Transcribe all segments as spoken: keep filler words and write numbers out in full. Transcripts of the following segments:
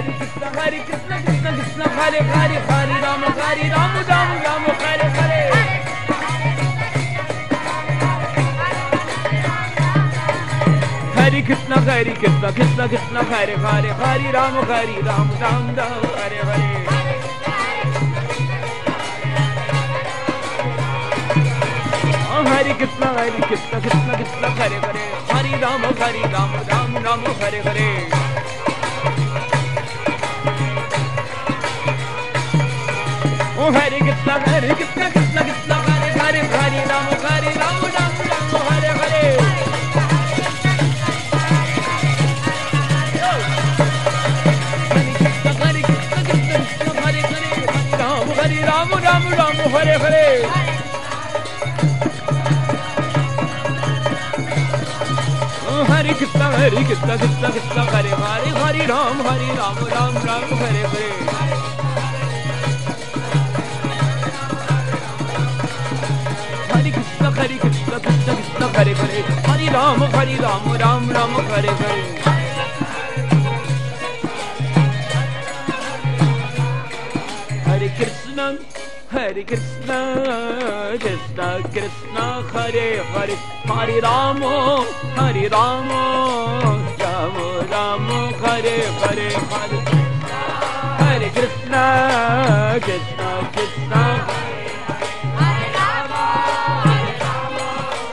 Hare Krishna, Hare Krishna, Krishna Krishna, Hare Hare, Hare Rama, Hare Rama, Rama Rama, Hare Hare. Hare Krishna, Hare Krishna, Krishna Krishna, Hare Hare, Hare Rama, Hare Rama, Rama Rama, Hare Hare. Hare Krishna, Hare Krishna, Krishna Krishna, Hare Hare, Hare Rama, Hare Rama, Rama Rama, Hare Hare. Oh Hare Krishna, Hare Krishna, Krishna Krishna, Hare Hare, Hare Rama, Hare Rama, Rama Rama, Hare Hare. Hare Krishna, Krishna Krishna, Hare Hare, Hare Rama, Hare Rama, Rama Rama, Hare Hare. Hare Krishna, Hare Krishna, Krishna Krishna, Hare Hare, Hare Ram, Hare Ram, Ram Ram, Hare Hare. Hare Krishna, Hare Krishna, Krishna Krishna, Hare Hare, Hare Ram, Hare Ram, Ram Ram, Hare Hare. Hare Krishna, Hare Krishna, Krishna Krishna, Hare Hare, Hare Rama, Hare Rama, Rama Rama, Hare Hare. Hare Krishna, Krishna Krishna, Hare Rama, Hare Rama,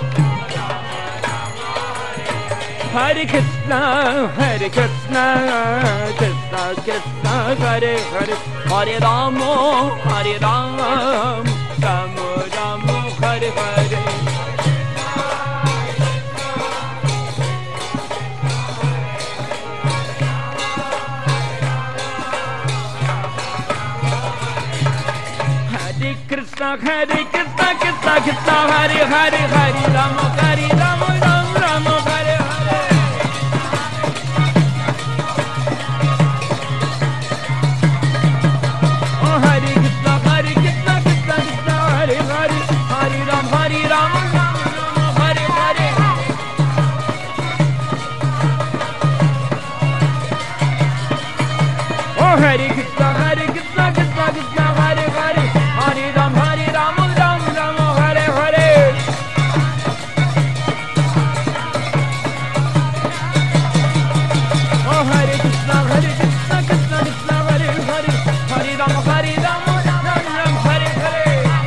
Hare Krishna, Hare Krishna, Krishna Krishna, Hare Hare, Hare Rama, Hare Rama, Rama Rama, Hare Hare. Hare Krishna, Hare Krishna, Krishna Krishna, Hare Hare, Hare Rama, Hare Rama, Rama Rama, Hare Hare. Oh Hare Krishna, Hare Krishna, Krishna Krishna, Hare Hare, Hare Rama, Hare Rama, Rama Rama, Hare Hare. Oh Hare Krishna, Hare Krishna, Krishna Krishna, Hare Hare, Hare Rama, Hare Rama, Rama Rama, Hare Hare. Oh Hare Krishna, Hare Krishna, Krishna Krishna, Hare Hare, Hare Rama, Hare Rama, Rama Rama, Hare Hare.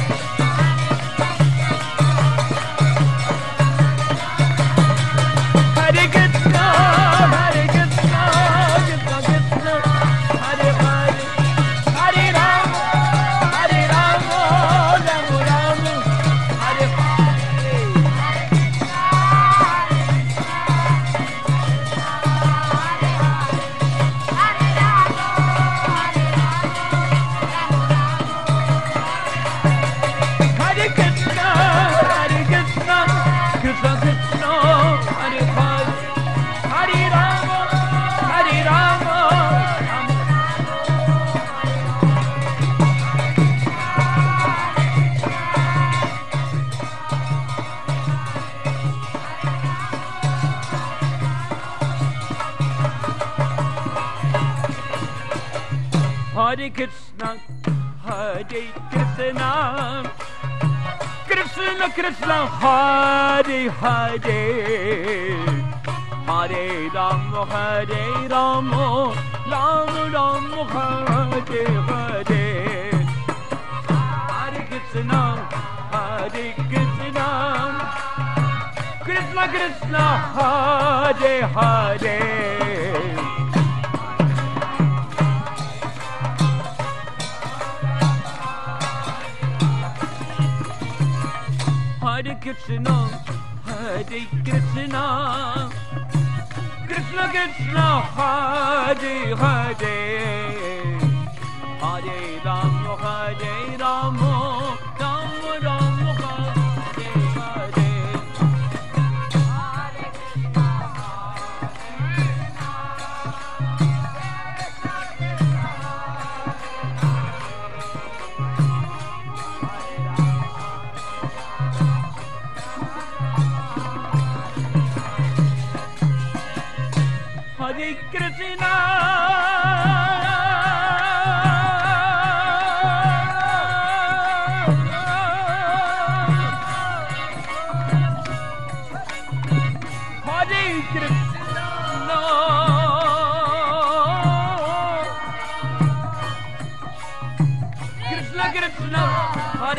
Hare Krishna, Hare Krishna, Krishna Krishna, Hare Hare, Hare Rama, Hare Rama, Rama Rama, Hare Hare. Hare Krishna, Hare Krishna, Krishna Krishna, Hare Hare, Hare Rama, Hare Rama, Rama. Hare Krishna, Hare Krishna, Krishna Krishna, Hare Hare, Hare Rama, Hare Rama, Rama Rama, Hare Hare. Hare Krishna, Hare Krishna, Krishna Krishna, Hare Hare. Hare Krishna, Hare Krishna, Krishna Krishna, Hare Hare, Hare Rama, Hare Rama, Rama Rama, Hare Hare. Hare Krishna,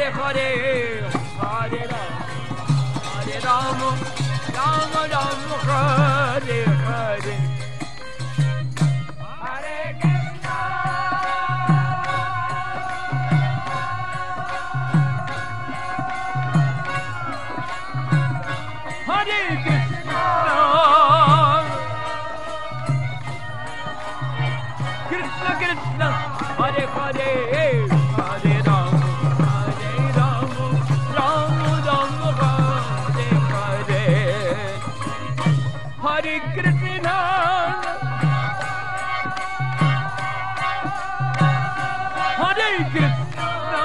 Hare Hare, Hare Ram, Hare Ram, Ram Ram, Hare Hare. Hare Krishna, Hare Krishna, Krishna Krishna, Hare Hare, Hare Ram, Hare Ram, Ram Ram, Hare Hare. Hare Krishna, Hare Krishna,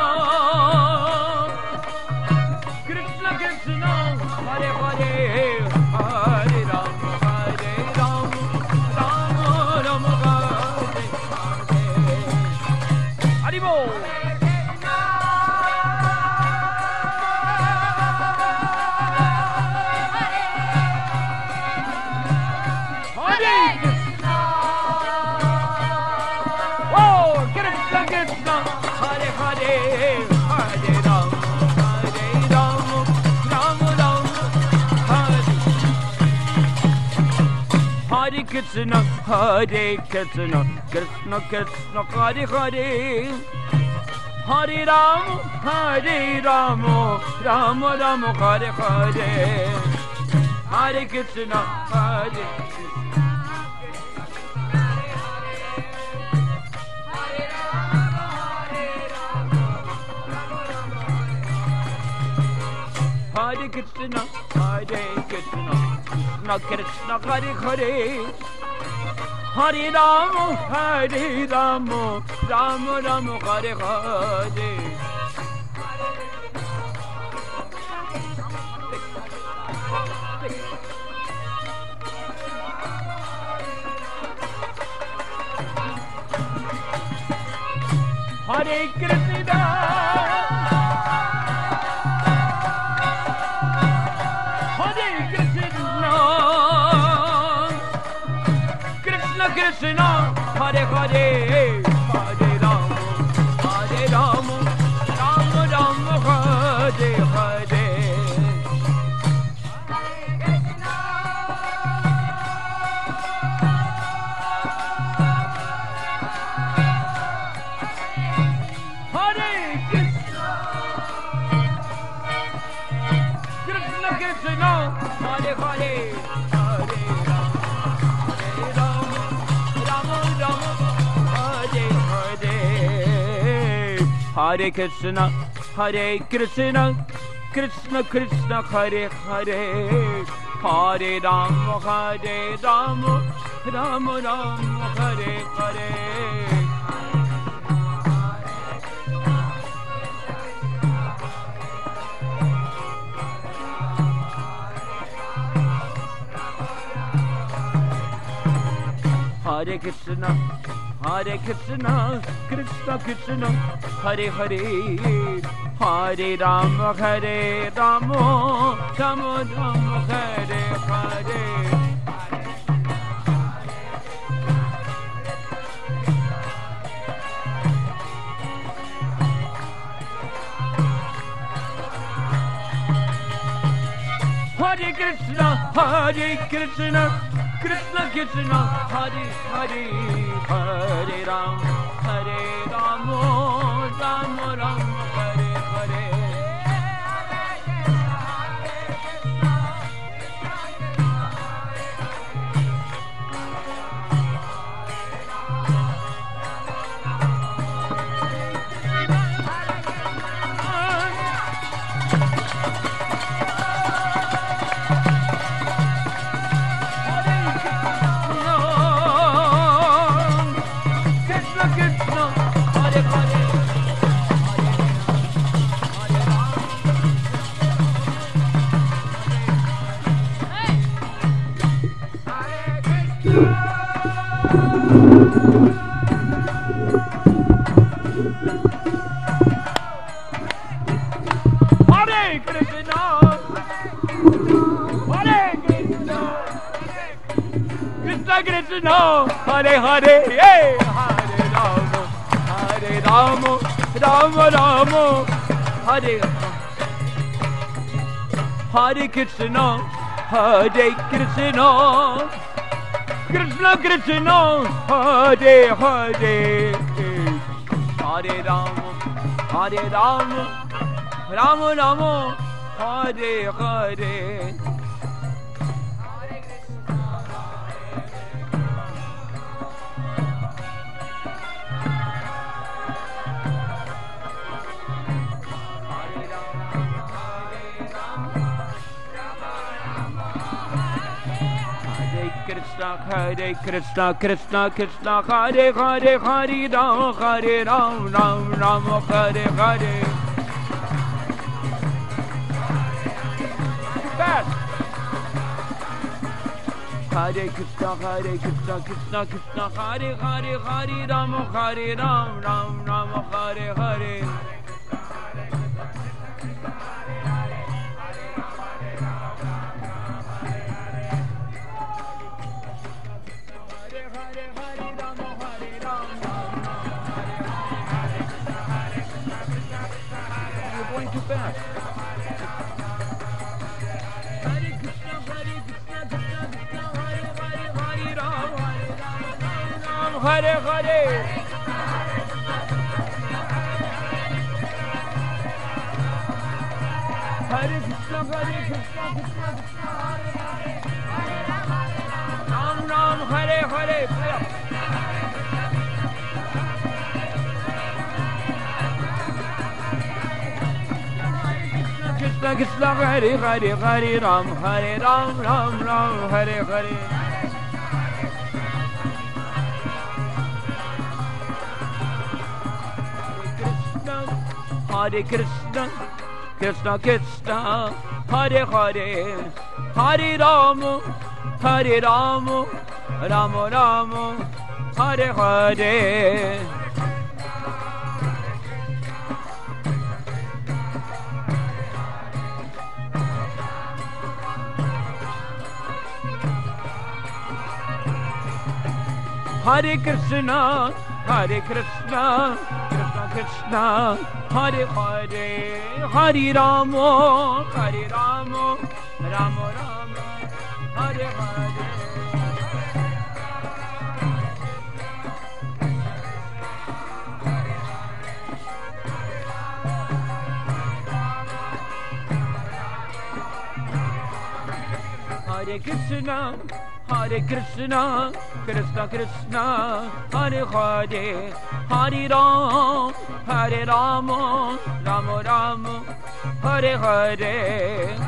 Krishna Krishna, Hare Hare, Hare Ram, Hare Ram, Ram Ram, Hare Hare. Haribol. Hare Krishna, oh Krishna Krishna, Hare Hare, Hare Ram, Hare Ram, Ram Ram, Hare. Hare Krishna, Hare Krishna, Krishna Krishna, Hare Hare. Hare Ram, Hare Ram, Ram Ram, Hare Hare. Hare Krishna, Hare Hare Krishna, Hare Krishna, Krishna Krishna, Hare Hare. Hare Ram, Hare Ram, Ram Ram, Hare Hare. Hare Krishna, Hare Krishna, Krishna Krishna, Hare Hare, Hare Ram, Hare Ram, Ram Ram, Hare Hare. Hare Hare, Hare Ram, Hare Ram, Ram Ram, Hare Hare. Hare Krishna, Hare Krishna, Krishna Krishna, Hare Hare. Hare Ram, Hare Ram, Ram Ram, Hare Hare. Hare Krishna, Hare Krishna, Krishna Krishna, Hare Hare. Hare Ram, Hare Ram, Ram Ram, Hare Hare. Hare Krishna, Hare Krishna, Krishna Krishna, Hare Hare. Hare Ram, Hare Ram, Ram Ram, Hare Hare. Hare Krishna, Hare Krishna, Krishna Krishna, Hare Hare, Hare Ram, Hare Ram, Ram Ram, Hare Hare Krishna, Hare Krishna, Krishna Krishna, Hare Hare, Hare Rama, Hare Rama, Rama Rama, Hare Hare. Hare Krishna, Krishna Krishna, Hare Hare, Hare Ram, Hare Ram, Ram Ram, Hare Hare. Fast. Hare Krishna, Hare Krishna, Krishna Krishna, Hare Hare, Hare Ram, Hare Ram, Ram Ram, Hare Hare. Hare Hare. Hare Krishna, Hare Krishna, Krishna Krishna, Hare Hare. Ram Ram, Hare Hare. Krishna Krishna, Hare Hare, Hare Ram, Hare Ram, Ram Ram, Hare Hare. Hare Krishna, Krishna Krishna, Hare Hare, Hare Rama, Hare Rama, Rama Rama, Hare Hare. Hare Krishna, Hare Krishna, Krishna Krishna, Hare Hare, Hare Rama, Hare Rama, Rama Rama, Hare Hare. Hare Krishna, Hare Krishna, Krishna Krishna, Hare Hare, Hare Ram, Hare Rama, Rama Rama, Hare Hare.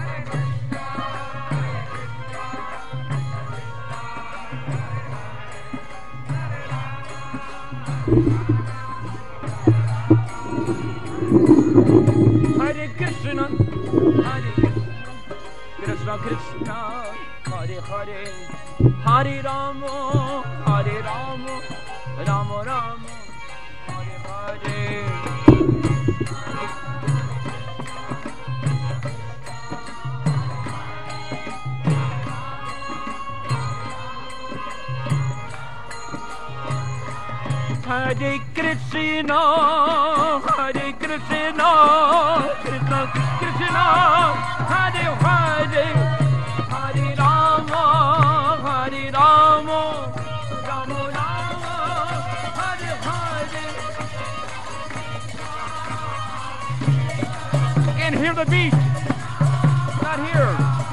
Hare Krishna, Hare Krishna, Krishna Krishna, Hare Hare, Hare Rama, Hare Rama, Rama Rama, Hare Hare. Hare Krishna, Hare Krishna, Krishna Krishna, Hare Hare, Hare Rama, Hare Rama, Rama Rama, Hare Hare. Can't hear the beat. Not here.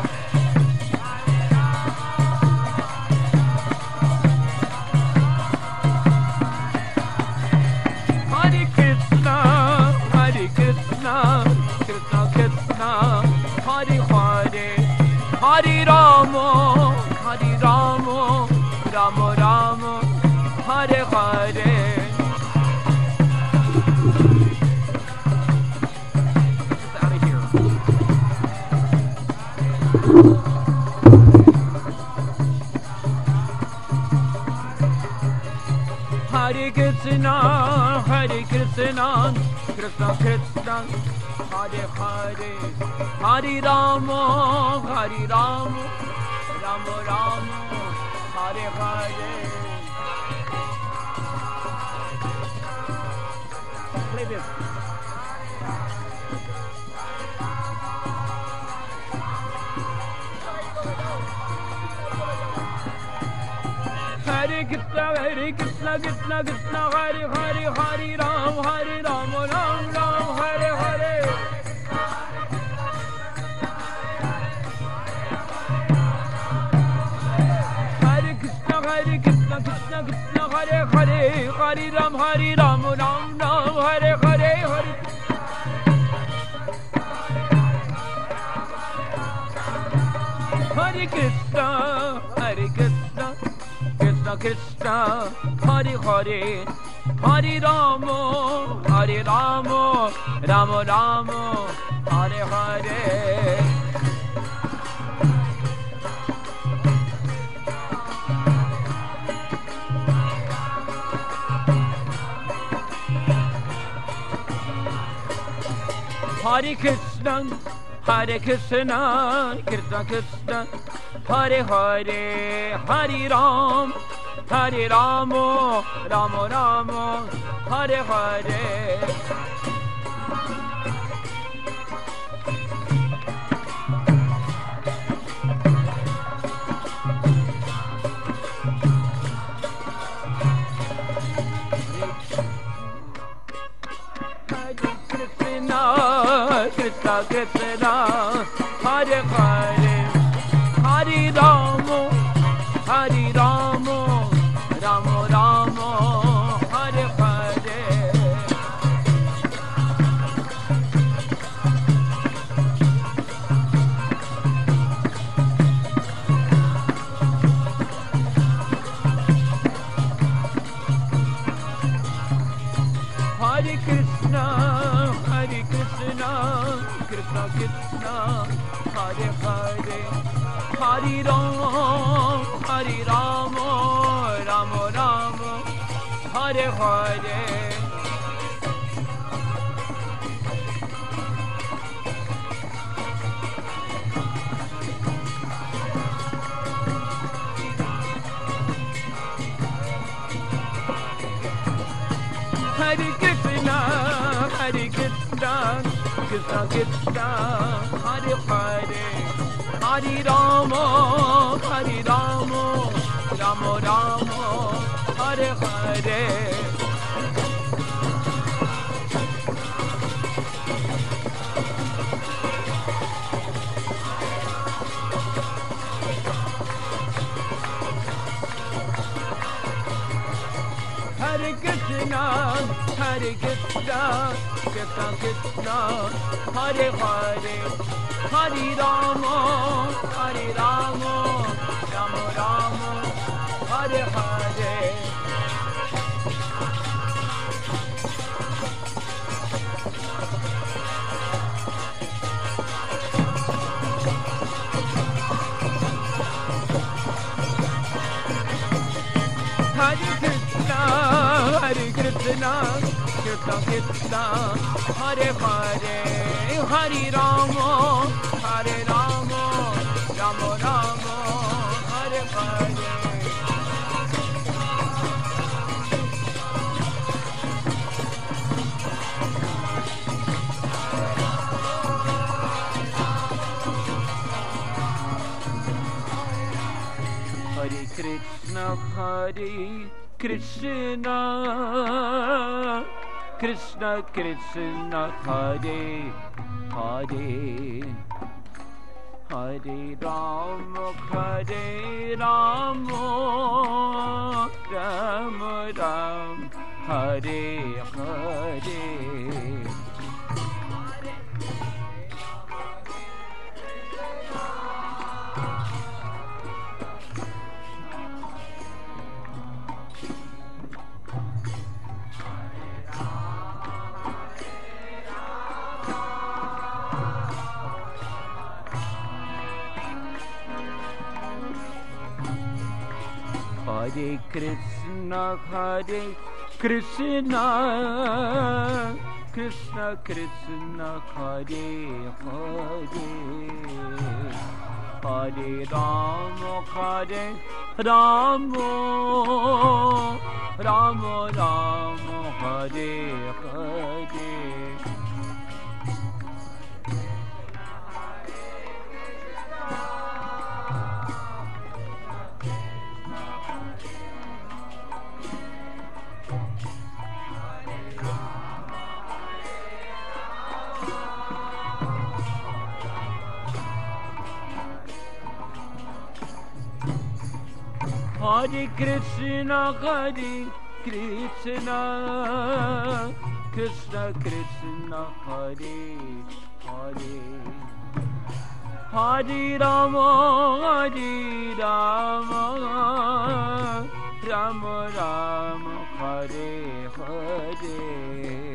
Krishna, Krishna Krishna, Hare Hare, Hare Rama, Hare Rama, Rama Rama, Hare Hare. Get out of here. Hare Krishna, Hare Krishna, Krishna Krishna, Hare Hare, Hare Rama, Hare Rama, Rama Rama, Hare Hare. Play this. Krishna, Hare Krishna, Krishna Krishna, Hare Hare, Hare Ram, Hare Ram, Ram Ram, Hare Hare. Hare Krishna, Hare Krishna, Krishna Krishna, Hare Hare, Hare Ram, Hare Ram, Ram Ram, Hare Hare, Hare. Hare Krishna, Hare Krishna, Krishna Krishna, Hare Hare, Hare Rama, Hare Rama, Rama Rama, Hare Hare. Hare Krishna, Hare Krishna, Krishna Krishna, Hare Hare, Hare Ram, Hare Rama, Rama Rama, Hare Hare. Krishna Krishna, Hare Hare, Hare Rama, Hare Rama, Rama Rama, Hare Hare. Hare Krishna, Hare Krishna, Krishna Krishna, Hare Hare, Hare Ram, Hare Rama, Rama Rama, Hare Hare. Hare Krishna, Hare Krishna, Krishna Krishna, Hare Hare, Hare Rama, Hare Rama, Rama Rama, Hare Hare. Hare Krishna, Hare Krishna, Krishna Krishna, Hare Hare, Hare Rama, Hare Rama, Rama Rama, Hare Hare. Hare Krishna, Hare Krishna, Krishna Krishna, Hare Hare, Hare Rama, Hare Rama, Rama Rama, Hare Hare. Hare Krishna, Hare Krishna, Krishna Krishna, Hare Hare, Hare Rama, Hare Rama, Rama Rama, Hare Hare. Hare Krishna, Hare Krishna, Krishna Krishna, Hare Hare, Hare Rama, Hare Rama, Rama Rama, Hare Hare. Hare Krishna, Hare Krishna, Krishna Krishna, Hare Hare, Hare Rama, Hare Rama, Rama Rama, Hare Hare.